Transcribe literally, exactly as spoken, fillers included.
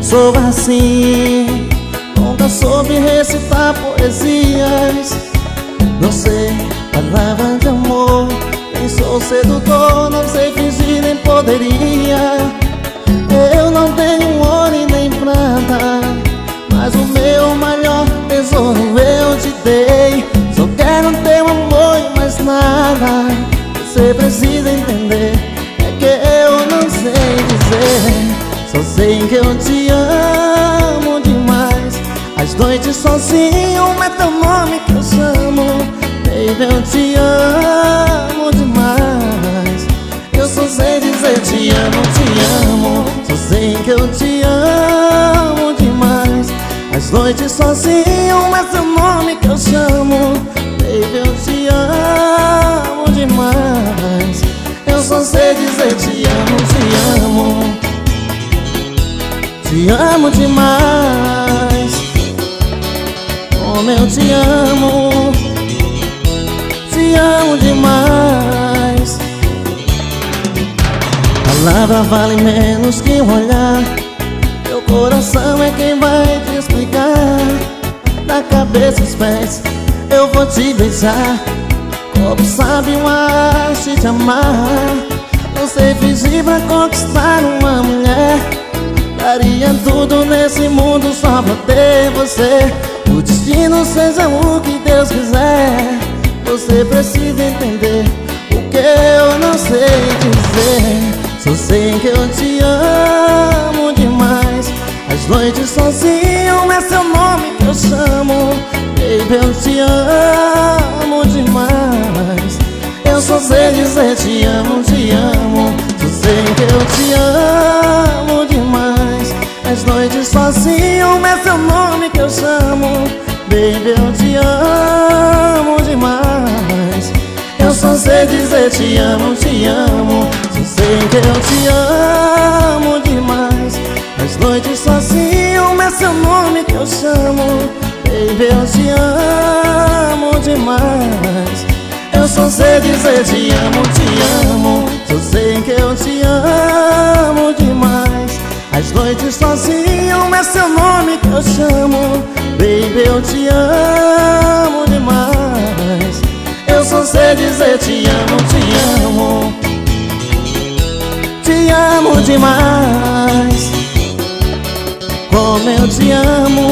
sou assim, nunca soube recitar poesias. Não sei palavras de amor, nem sou sedutor, não sei fingir nem poderia. Eu não tenho ouro e nem prata, mas o meu maior tesouro eu te dei. Só quero teu amor e mais nada. Você precisa entender, é que eu não sei dizer. Só sei que eu te amo demais. As noites sozinho é teu nome que eu chamo. Baby, eu te amo demais. Eu só sei dizer te amo, te amo. Só sei que eu te amo demais. As noites sozinho é teu nome que eu chamo. Baby, eu te amo demais. Eu só sei dizer te amo, te amo. Te amo demais. Como eu te amo. Te amo demais. Palavra vale menos que um olhar. Teu coração é quem vai te explicar. Da cabeça aos pés eu vou te beijar. Como sabe uma arte de amar. Não sei fingir pra conquistar uma mulher. Daria tudo nesse mundo só pra ter você. O destino seja o que Deus quiser. Você precisa entender o que eu não sei dizer. Só sei que eu te amo demais. As noites sozinho é seu nome que eu chamo. Baby, eu te amo demais. Eu só sei dizer te amo, te amo. Só sei que eu te amo demais. As noites sozinho é seu nome que eu chamo. Baby, eu te amo demais. Eu só sei dizer te amo, te amo. Só sei que eu te amo demais. As noites sozinho é seu nome que eu chamo. Baby, eu te amo demais. Eu só sei dizer te amo, te amo. Só sei que eu te amo demais. As noites sozinho é seu nome que eu chamo. Baby, eu te amo demais. Eu só sei dizer te amo, te amo. Te amo demais. Como eu te amo.